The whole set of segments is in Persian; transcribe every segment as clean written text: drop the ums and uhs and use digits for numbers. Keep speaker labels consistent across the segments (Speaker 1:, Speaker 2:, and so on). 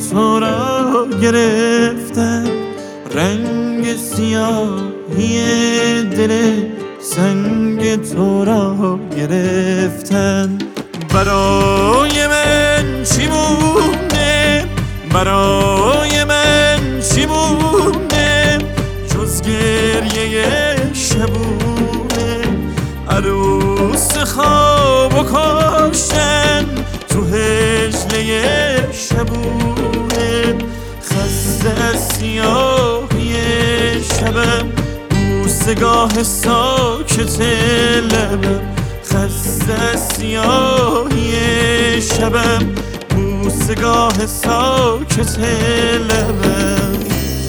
Speaker 1: تو را گرفتن، رنگ سیاهی دل سنگ تو را گرفتن. برای من چی مونده، برای من چی مونده جز گریه شبونه؟ عروس خواب و کاشتن تو هجله شبونه. خسته از سیاهی شبم، بوسگاه ساکت لبم. خسته از سیاهی شبم، بوسگاه ساکت لبم.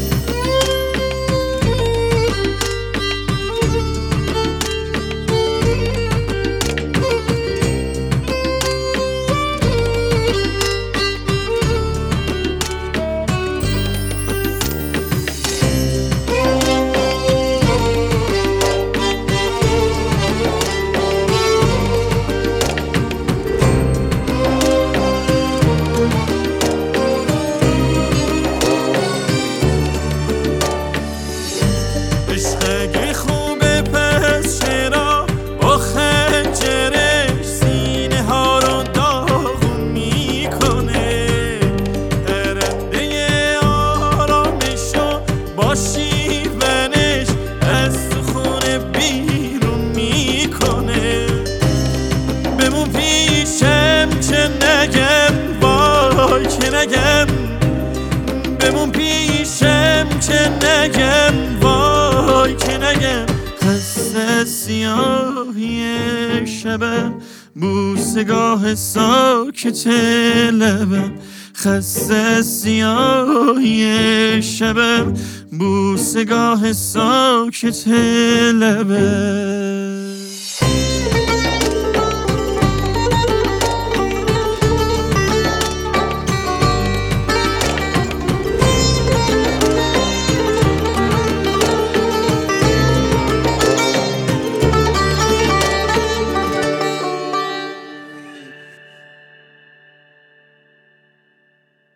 Speaker 1: اگه خوبه پس چرا با خنجرش سینه ها رو داغون میکنه؟ پرنده آرامشو با شیونش از تو خونه بیرون میکنه. بمون پیشم که نگم وای که نگم، بمون پیشم که نگم وای که نگم. خسته سیاهی شبم، بوسگاه ساکت لبم. خسته سیاهی شبم، بوسگاه ساکت لبم.